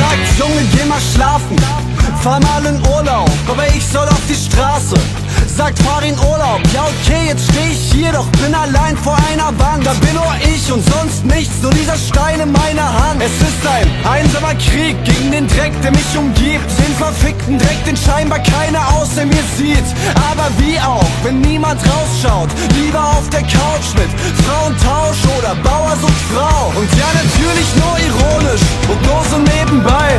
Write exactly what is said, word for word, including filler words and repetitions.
sagt, Junge, geh mal schlafen, fahr mal in Urlaub, aber ich soll auf die Straße. Sagt, fahr in Urlaub, ja okay, jetzt steh ich hier, doch bin allein vor einer Wand. Da bin nur ich und sonst nichts, nur dieser Stein in meiner Hand. Es ist ein einsamer Krieg gegen den Dreck, der mich umgibt. Den verfickten Dreck, den scheinbar keiner außer mir sieht. Aber wie auch, wenn niemand rausschaut, lieber auf der Couch mit Frauentausch oder Bauer sucht Frau. Und ja, natürlich nur ironisch und nur so nebenbei.